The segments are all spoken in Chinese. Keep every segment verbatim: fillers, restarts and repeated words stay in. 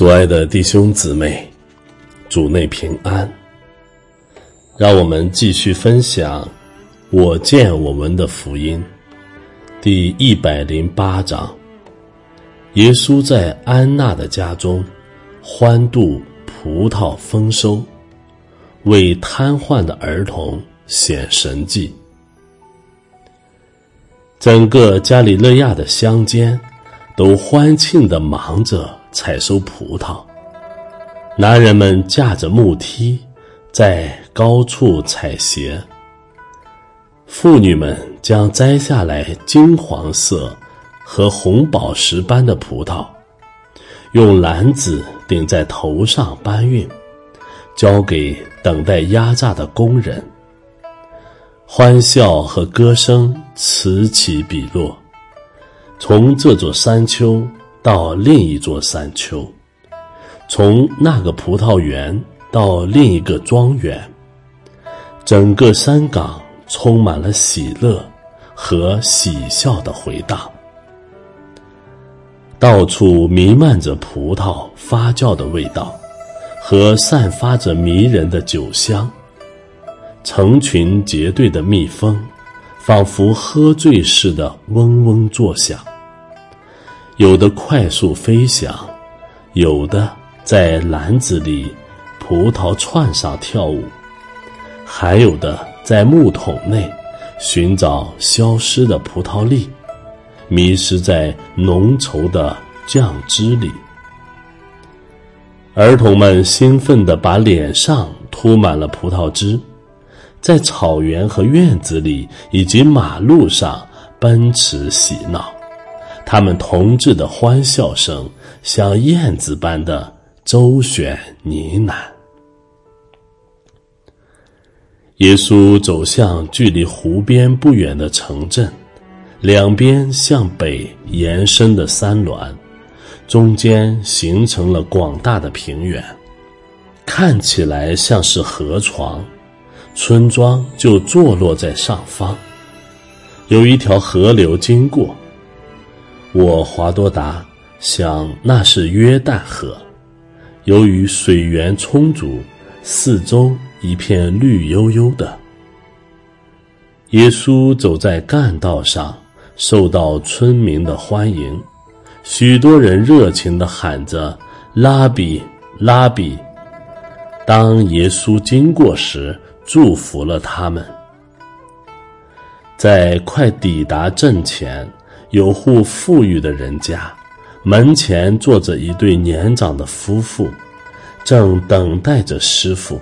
主爱的弟兄姊妹，主内平安。让我们继续分享我见我们的福音第一百零八章。耶稣在安娜的家中欢度葡萄丰收，为瘫痪的儿童显神迹。整个加里肋亚的乡间都欢庆地忙着采收葡萄，男人们架着木梯在高处采撷，妇女们将摘下来金黄色和红宝石般的葡萄，用篮子顶在头上搬运，交给等待压榨的工人。欢笑和歌声此起彼落，从这座山丘到另一座山丘，从那个葡萄园到另一个庄园，整个山岗充满了喜乐和喜笑的回荡。到处弥漫着葡萄发酵的味道和散发着迷人的酒香，成群结队的蜜蜂仿佛喝醉似的嗡嗡作响，有的快速飞翔，有的在篮子里葡萄串上跳舞，还有的在木桶内寻找消失的葡萄粒，迷失在浓稠的酱汁里。儿童们兴奋地把脸上涂满了葡萄汁，在草原和院子里以及马路上奔驰嬉闹，他们同志的欢笑声像燕子般的周旋呢喃。耶稣走向距离湖边不远的城镇，两边向北延伸的山峦，中间形成了广大的平原，看起来像是河床，村庄就坐落在上方。有一条河流经过，我华多达想那是约旦河，由于水源充足，四周一片绿油油的。耶稣走在干道上，受到村民的欢迎，许多人热情地喊着拉比拉比。当耶稣经过时，祝福了他们。在快抵达镇前，有户富裕的人家，门前坐着一对年长的夫妇，正等待着师傅。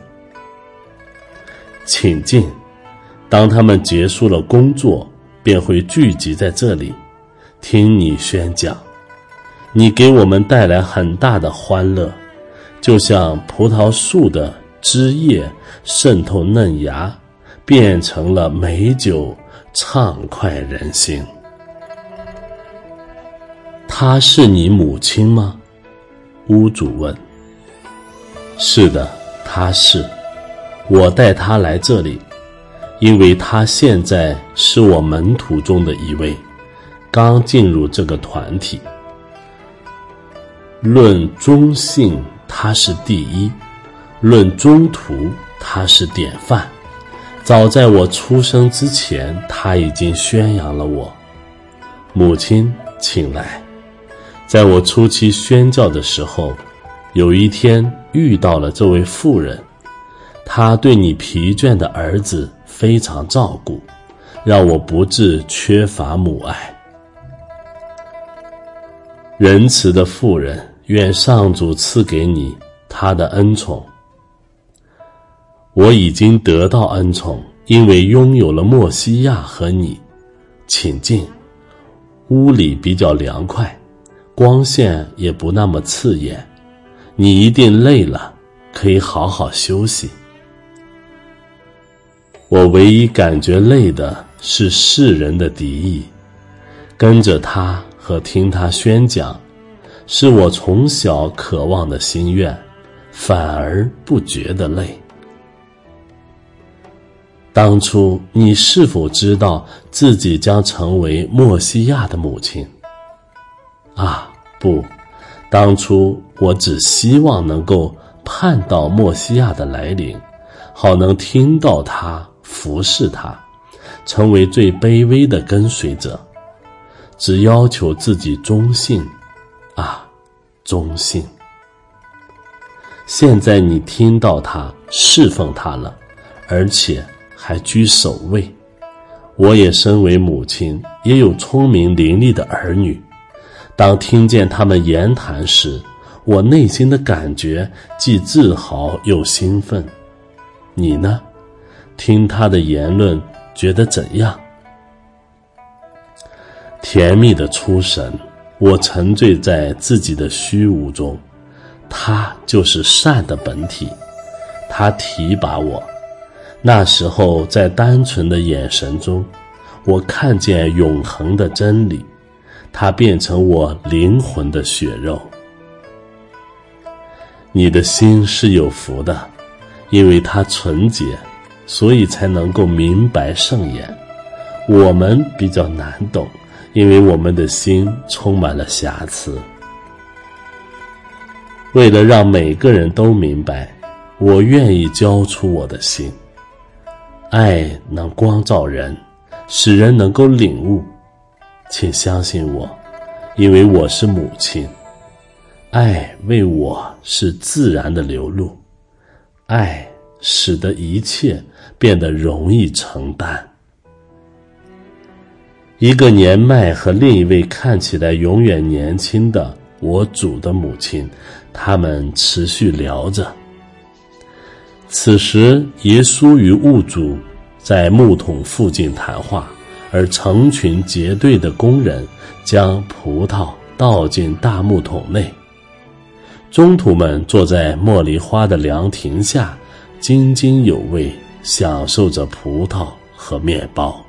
请进，当他们结束了工作，便会聚集在这里，听你宣讲。你给我们带来很大的欢乐，就像葡萄树的枝叶渗透嫩芽，变成了美酒，畅快人心。她是你母亲吗？屋主问。是的，她是。我带她来这里，因为她现在是我门徒中的一位，刚进入这个团体。论忠信，她是第一；论中途，她是典范。早在我出生之前，她已经宣扬了我。母亲，请来。在我初期宣教的时候，有一天遇到了这位妇人，她对你疲倦的儿子非常照顾，让我不致缺乏母爱。仁慈的妇人，愿上主赐给你他的恩宠。我已经得到恩宠，因为拥有了默西亚和你。请进，屋里比较凉快，光线也不那么刺眼，你一定累了，可以好好休息。我唯一感觉累的是世人的敌意，跟着他和听他宣讲，是我从小渴望的心愿，反而不觉得累。当初你是否知道自己将成为默西亚的母亲？啊，不，当初我只希望能够盼到默西亚的来临，好能听到他，服侍他，成为最卑微的跟随者，只要求自己忠信啊，忠信。现在你听到他，侍奉他了，而且还居首位。我也身为母亲，也有聪明伶俐的儿女，当听见他们言谈时，我内心的感觉既自豪又兴奋。你呢？听他的言论觉得怎样？甜蜜的出神，我沉醉在自己的虚无中，他就是善的本体，他提拔我。那时候在单纯的眼神中，我看见永恒的真理，它变成我灵魂的血肉。你的心是有福的，因为它纯洁，所以才能够明白圣言。我们比较难懂，因为我们的心充满了瑕疵。为了让每个人都明白，我愿意交出我的心。爱能光照人，使人能够领悟。请相信我，因为我是母亲。爱为我是自然的流露，爱使得一切变得容易承担。一个年迈和另一位看起来永远年轻的我主的母亲，他们持续聊着。此时耶稣与物主在木桶附近谈话，而成群结队的工人将葡萄倒进大木桶内。中途们坐在茉莉花的凉亭下，津津有味，享受着葡萄和面包。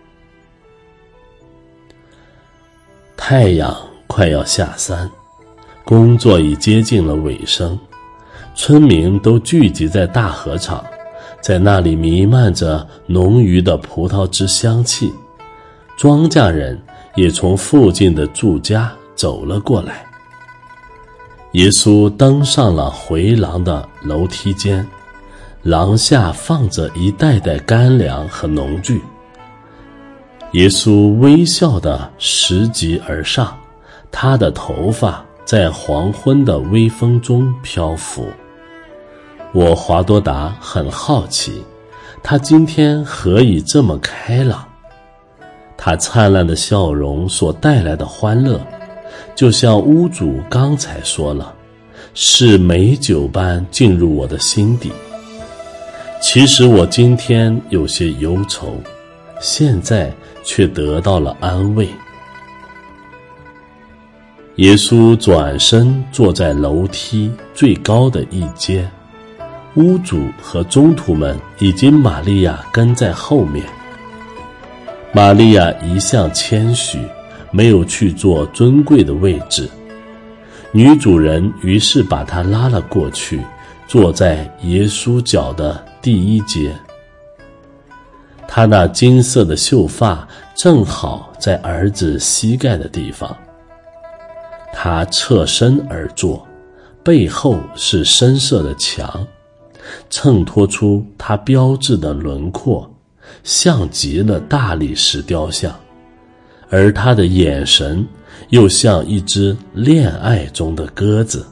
太阳快要下山，工作已接近了尾声，村民都聚集在大禾场，在那里弥漫着浓郁的葡萄汁香气。庄稼人也从附近的住家走了过来。耶稣登上了回廊的楼梯间，廊下放着一袋袋干粮和农具。耶稣微笑地拾级而上，他的头发在黄昏的微风中漂浮。我华多达很好奇，他今天何以这么开朗？他灿烂的笑容所带来的欢乐，就像屋主刚才说了，是美酒般进入我的心底。其实我今天有些忧愁，现在却得到了安慰。耶稣转身坐在楼梯最高的一阶，屋主和宗徒们以及玛利亚跟在后面。玛利亚一向谦虚，没有去坐尊贵的位置。女主人于是把她拉了过去，坐在耶稣脚的第一阶。她那金色的秀发正好在儿子膝盖的地方。她侧身而坐，背后是深色的墙，衬托出她标致的轮廓，像极了大理石雕像，而他的眼神又像一只恋爱中的鸽子。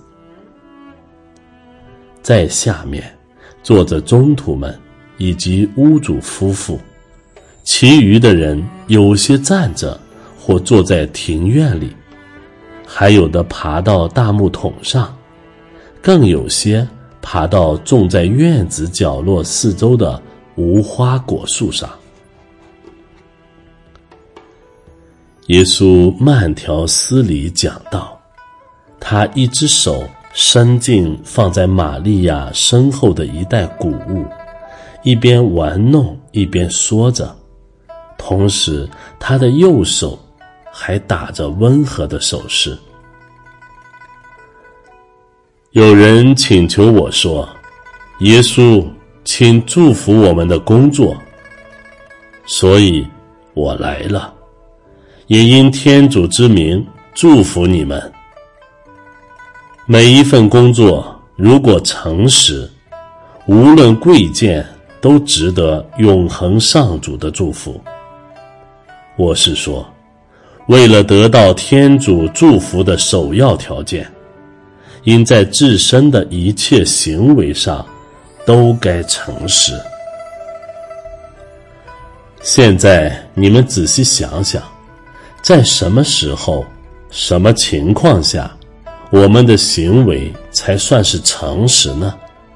在下面坐着宗徒们以及屋主夫妇，其余的人有些站着或坐在庭院里，还有的爬到大木桶上，更有些爬到种在院子角落四周的无花果树上。耶稣慢条斯理讲道，他一只手伸进放在玛利亚身后的一袋谷物，一边玩弄一边说着，同时他的右手还打着温和的手势。有人请求我说，耶稣，请祝福我们的工作。所以我来了，也因天主之名祝福你们。 每一份工作如果诚实，无论贵贱，都值得永恒上主的祝福。我是说，为了得到天主祝福的首要条件，应在自身的一切行为上都该诚实。现在你们仔细想想，在什么时候、什么情况下，我们的行为才算是诚实呢？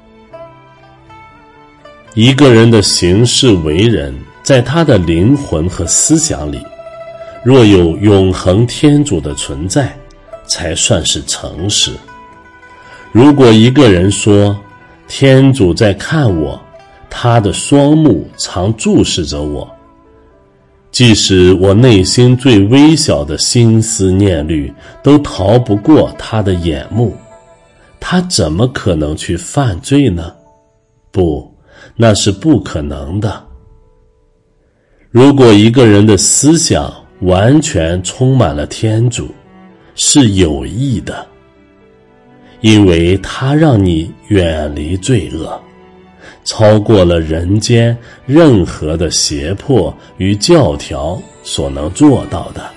一个人的行事为人，在他的灵魂和思想里，若有永恒天主的存在，才算是诚实。如果一个人说，天主在看我，他的双目常注视着我，即使我内心最微小的心思念虑都逃不过他的眼目，他怎么可能去犯罪呢？不，那是不可能的。如果一个人的思想完全充满了天主，是有益的，因为它让你远离罪恶，超过了人间任何的胁迫与教条所能做到的。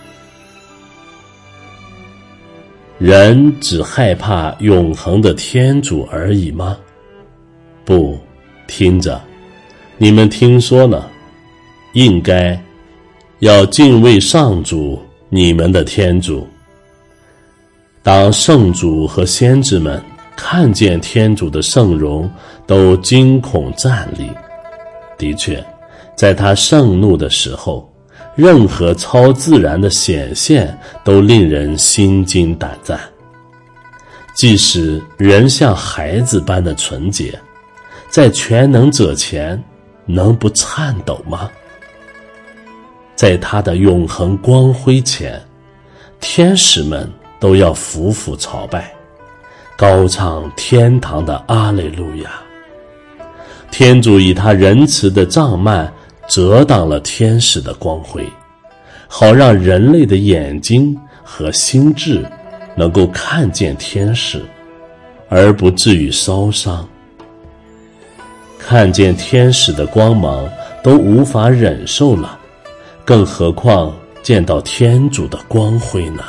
人只害怕永恒的天主而已吗？不，听着，你们听说了，应该要敬畏上主，你们的天主。当圣主和先知们看见天主的圣容，都惊恐站立。的确，在他盛怒的时候，任何超自然的显现都令人心惊胆战。即使人像孩子般的纯洁，在全能者前能不颤抖吗？在他的永恒光辉前，天使们都要俯伏朝拜，高唱天堂的阿肋路亚。天主以他仁慈的帐幔遮挡了天使的光辉，好让人类的眼睛和心智能够看见天使，而不至于烧伤。看见天使的光芒都无法忍受了，更何况见到天主的光辉呢？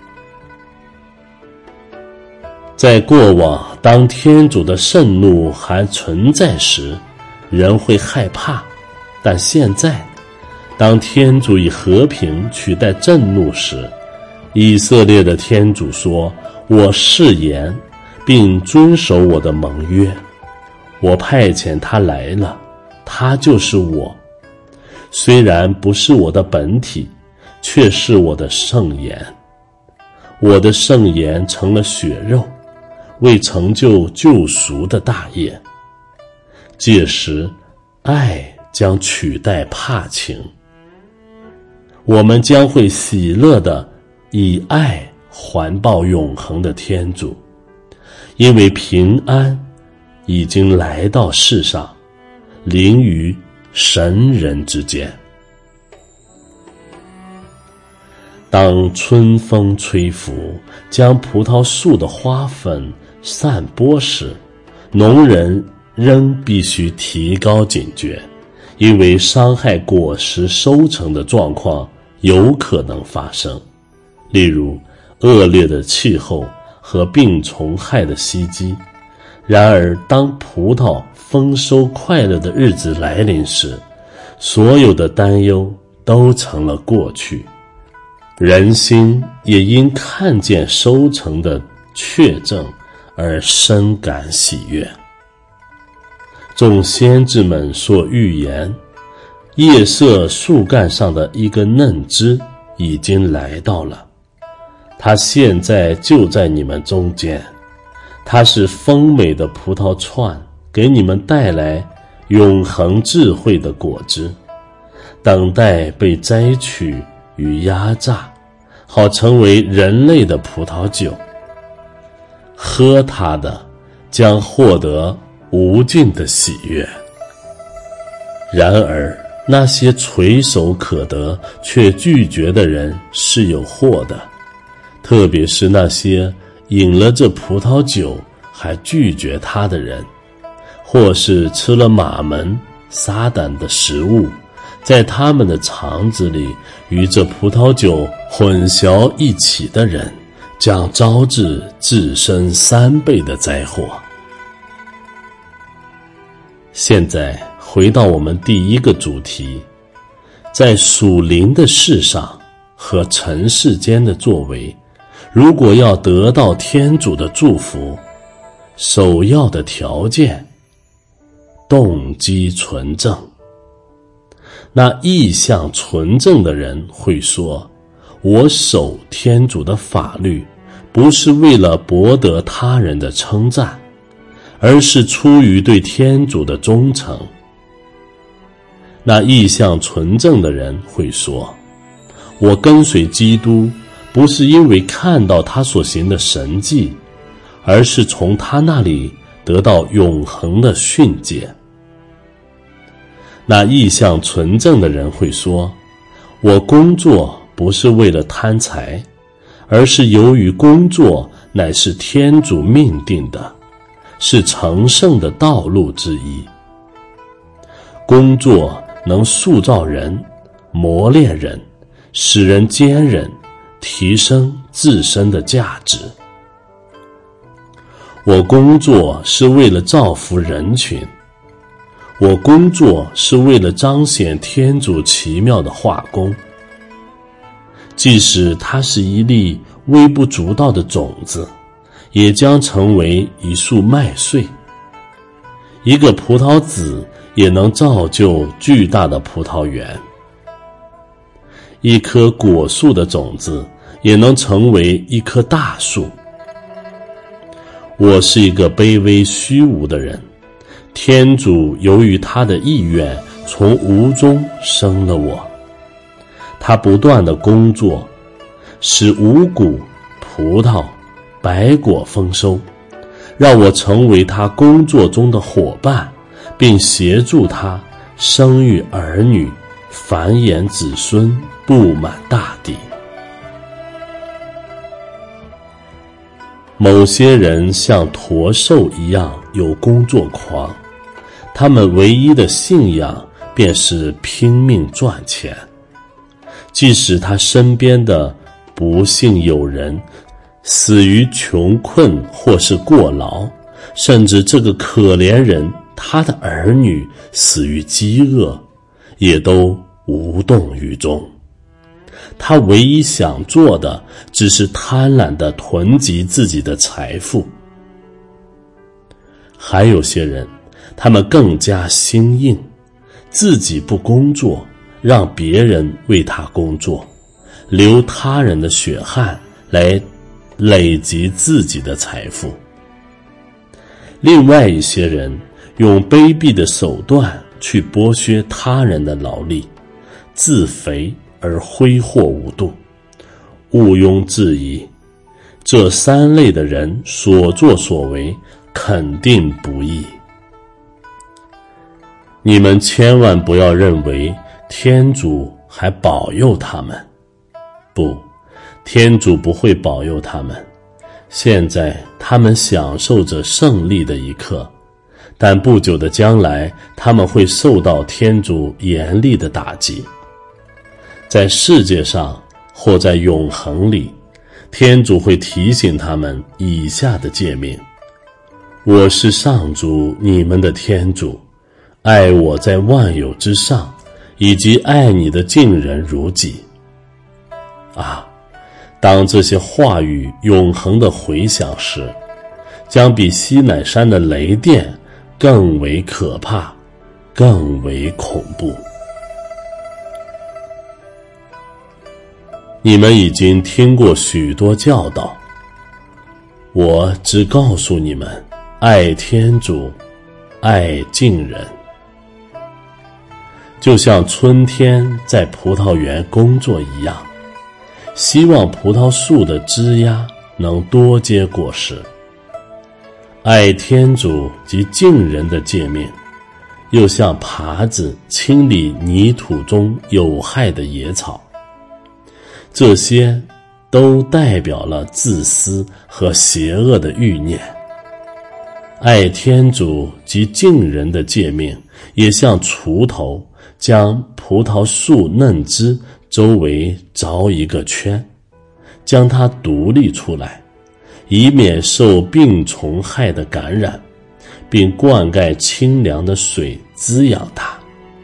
在过往，当天主的盛怒还存在时，人会害怕，但现在，当天主以和平取代震怒时，以色列的天主说，我誓言并遵守我的盟约，我派遣他来了，他就是我，虽然不是我的本体，却是我的圣言。我的圣言成了血肉，为成就救赎的大业。届时，爱将取代怕情，我们将会喜乐地以爱环抱永恒的天主，因为平安已经来到世上，临于神人之间。当春风吹拂，将葡萄树的花粉散播时，农人仍必须提高警觉，因为伤害果实收成的状况有可能发生，例如恶劣的气候和病虫害的袭击。然而，当葡萄丰收快乐的日子来临时，所有的担忧都成了过去，人心也因看见收成的确证而深感喜悦。众先知们所预言，叶瑟树干上的一根嫩枝已经来到了，它现在就在你们中间，它是丰美的葡萄串，给你们带来永恒智慧的果汁，等待被摘取与压榨，好成为人类的葡萄酒。喝它的将获得无尽的喜悦。然而，那些垂手可得却拒绝的人是有祸的，特别是那些饮了这葡萄酒还拒绝他的人，或是吃了马门撒旦的食物，在他们的肠子里与这葡萄酒混淆一起的人，将招致自身三倍的灾祸。现在回到我们第一个主题，在属灵的事上和尘世间的作为，如果要得到天主的祝福，首要的条件，动机纯正。那意向纯正的人会说，我守天主的法律，不是为了博得他人的称赞，而是出于对天主的忠诚。那意向纯正的人会说，我跟随基督，不是因为看到他所行的神迹，而是从他那里得到永恒的训诫。那意向纯正的人会说，我工作不是为了贪财，而是由于工作乃是天主命定的，是成圣的道路之一。工作能塑造人，磨练人，使人坚韧，提升自身的价值。我工作是为了造福人群，我工作是为了彰显天主奇妙的画工。即使它是一粒微不足道的种子，也将成为一束麦穗。一个葡萄籽也能造就巨大的葡萄园。一棵果树的种子也能成为一棵大树。我是一个卑微虚无的人，天主由于他的意愿从无中生了我，他不断地工作，使五谷、葡萄、白果丰收，让我成为他工作中的伙伴，并协助他生育儿女，繁衍子孙，布满大地。某些人像驼兽一样有工作狂，他们唯一的信仰便是拼命赚钱，即使他身边的不幸友人死于穷困或是过劳，甚至这个可怜人他的儿女死于饥饿，也都无动于衷。他唯一想做的只是贪婪地囤积自己的财富。还有些人，他们更加心硬，自己不工作，让别人为他工作，流他人的血汗来累积自己的财富。另外一些人用卑鄙的手段去剥削他人的劳力，自肥而挥霍无度。毋庸置疑，这三类的人所作所为肯定不义。你们千万不要认为天主还保佑他们，不，天主不会保佑他们。现在他们享受着胜利的一刻，但不久的将来，他们会受到天主严厉的打击。在世界上或在永恒里，天主会提醒他们以下的诫命：我是上主你们的天主，爱我在万有之上，以及爱你的近人如己。啊，当这些话语永恒的回响时，将比西乃山的雷电更为可怕，更为恐怖。你们已经听过许多教导，我只告诉你们，爱天主，爱近人。就像春天在葡萄园工作一样，希望葡萄树的枝丫能多结果实。爱天主及近人的诫命，又像耙子清理泥土中有害的野草。这些都代表了自私和邪恶的欲念。爱天主及敬人的诫命也像锄头，将葡萄树嫩枝周围凿一个圈，将它独立出来，以免受病虫害的感染，并灌溉清凉的水滋养它。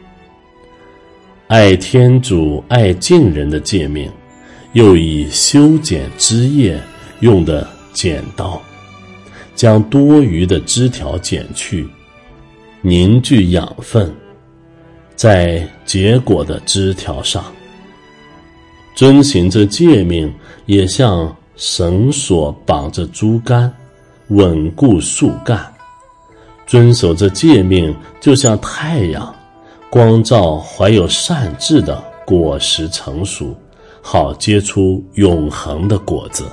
爱天主爱敬人的诫命又以修剪枝叶用的剪刀，将多余的枝条剪去，凝聚养分在结果的枝条上。遵行这诫命也像绳索绑着竹竿，稳固树干。遵守这诫命就像太阳，光照怀有善智的果实成熟，好结出永恒的果子。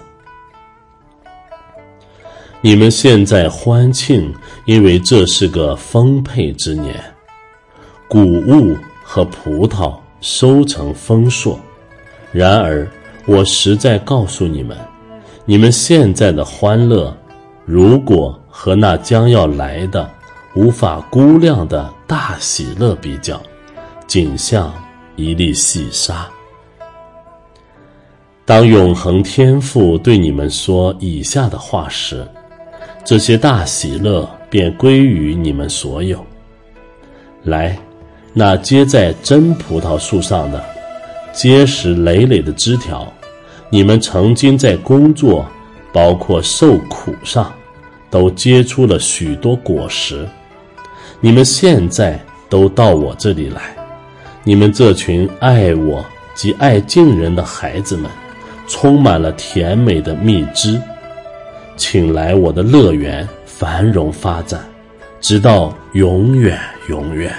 你们现在欢庆，因为这是个丰沛之年，谷物和葡萄收成丰硕。然而我实在告诉你们，你们现在的欢乐，如果和那将要来的无法估量的大喜乐比较，仅像一粒细沙。当永恒天父对你们说以下的话时，这些大喜乐便归于你们所有。来，那结在真葡萄树上的结实累累的枝条，你们曾经在工作包括受苦上都结出了许多果实，你们现在都到我这里来，你们这群爱我及爱敬人的孩子们，充满了甜美的蜜汁，请来我的乐园繁荣发展，直到永远永远。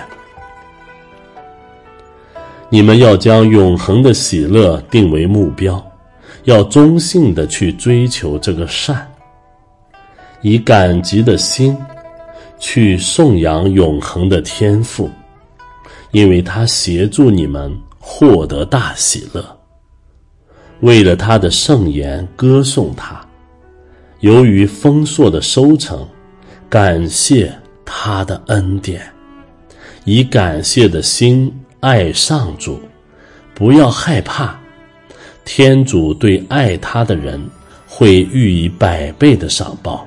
你们要将永恒的喜乐定为目标，要忠信地去追求这个善，以感激的心去颂扬永恒的天父，因为他协助你们获得大喜乐。为了他的圣言歌颂他，由于丰硕的收成，感谢他的恩典，以感谢的心爱上主，不要害怕，天主对爱他的人会予以百倍的赏报。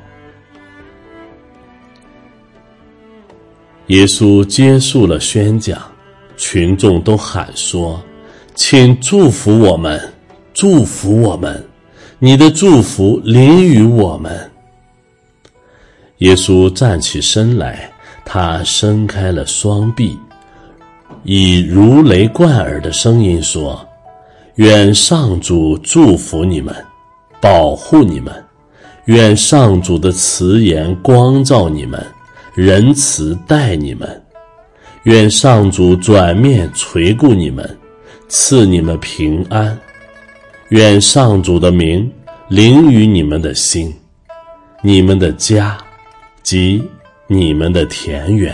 耶稣结束了宣讲，群众都喊说：请祝福我们，祝福我们，你的祝福临于我们。耶稣站起身来，他伸开了双臂，以如雷贯耳的声音说：愿上主祝福你们，保护你们，愿上主的慈颜光照你们，仁慈待你们，愿上主转面垂顾你们，赐你们平安，愿上主的名临于你们的心，你们的家及你们的田园。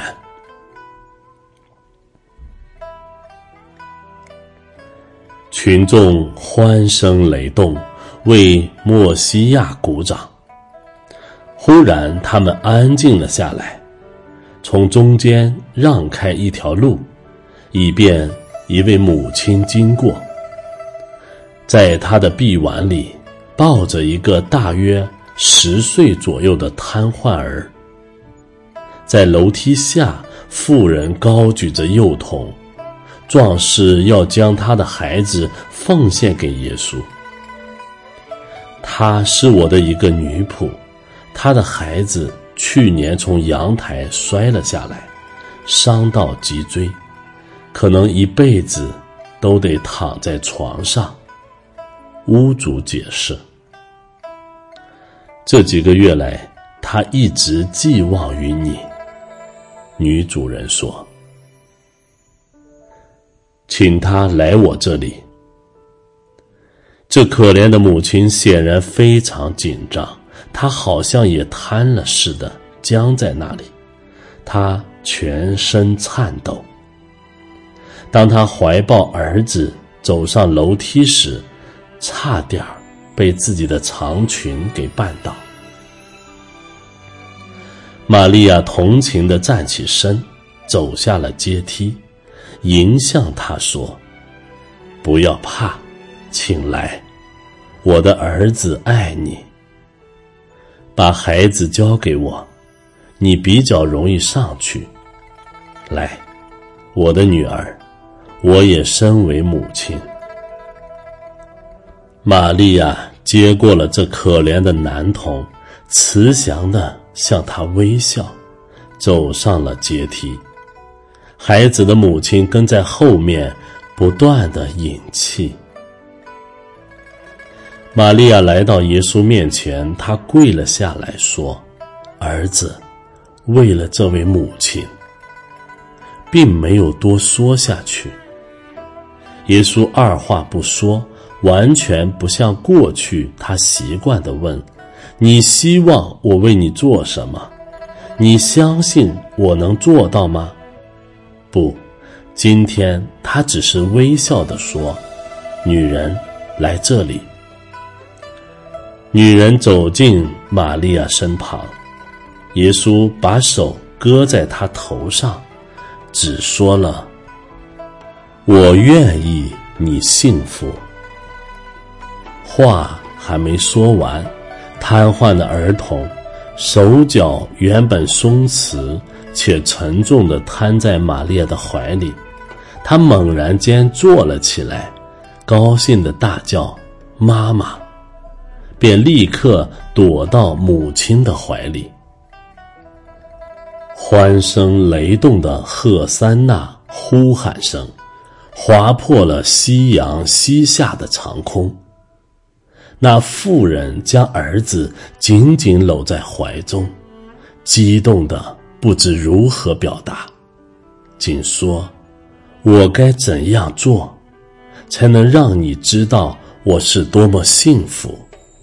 群众欢声雷动，为默西亚鼓掌。忽然他们安静了下来，从中间让开一条路，以便一位母亲经过。在她的臂腕里抱着一个大约十岁左右的瘫痪儿。在楼梯下，妇人高举着幼童，壮士要将他的孩子奉献给耶稣。她是我的一个女仆，她的孩子去年从阳台摔了下来，伤到脊椎，可能一辈子都得躺在床上。屋主解释，这几个月来，他一直寄望于你。女主人说，请他来我这里。这可怜的母亲显然非常紧张，她好像也瘫了似的僵在那里，她全身颤抖。当她怀抱儿子走上楼梯时，差点被自己的长裙给绊倒。玛利亚同情地站起身，走下了阶梯，迎向他说：不要怕，请来，我的儿子爱你。把孩子交给我，你比较容易上去。来，我的女儿，我也身为母亲。玛利亚接过了这可怜的男童，慈祥地向他微笑，走上了阶梯。孩子的母亲跟在后面，不断地引气。玛利亚来到耶稣面前，她跪了下来说：儿子，为了这位母亲。并没有多说下去。耶稣二话不说，完全不像过去他习惯地问：你希望我为你做什么？你相信我能做到吗？不，今天他只是微笑地说：女人，来这里。女人走进玛利亚身旁，耶稣把手搁在她头上，只说了：我愿意你幸福。话还没说完，瘫痪的儿童手脚原本松弛且沉重地瘫在玛利亚的怀里，他猛然间坐了起来，高兴地大叫：妈妈！便立刻躲到母亲的怀里。欢声雷动的赫三那呼喊声划破了夕阳西下的长空。那妇人将儿子紧紧搂在怀中，激动得不知如何表达，仅说：我该怎样做，才能让你知道我是多么幸福？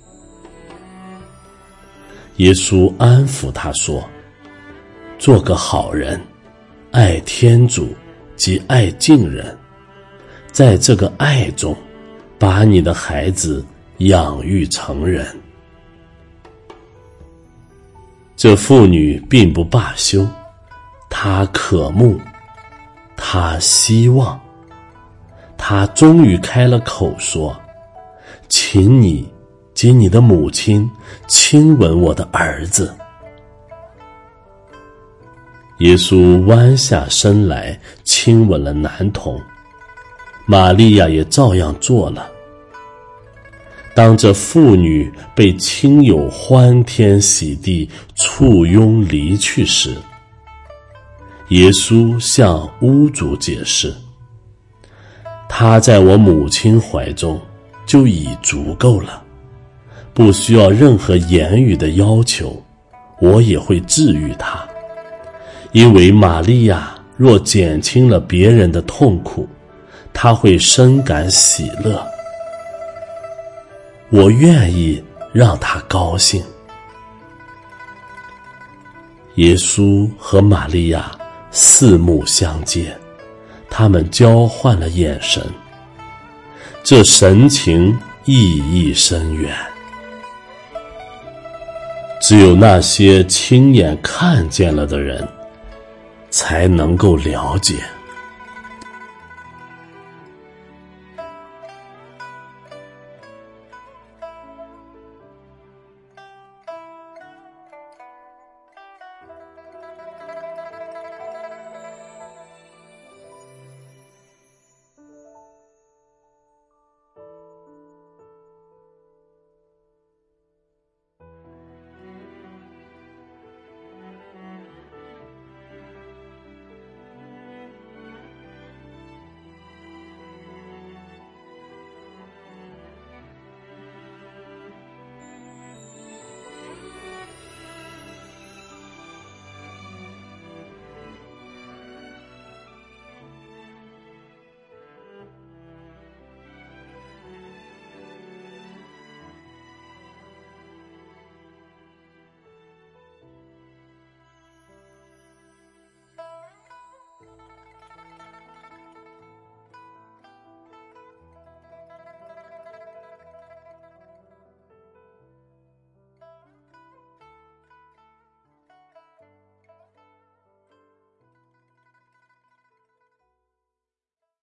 耶稣安抚他说：做个好人，爱天主及爱近人，在这个爱中把你的孩子养育成人。这妇女并不罢休，她渴慕，她希望，她终于开了口说：请你及你的母亲亲吻我的儿子。耶稣弯下身来亲吻了男童，玛利亚也照样做了。当这妇女被亲友欢天喜地簇拥离去时，耶稣向屋主解释：他在我母亲怀中就已足够了，不需要任何言语的要求，我也会治愈他。因为玛利亚若减轻了别人的痛苦，她会深感喜乐。我愿意让她高兴。耶稣和玛利亚四目相接，他们交换了眼神，这神情意义深远。只有那些亲眼看见了的人才能够了解。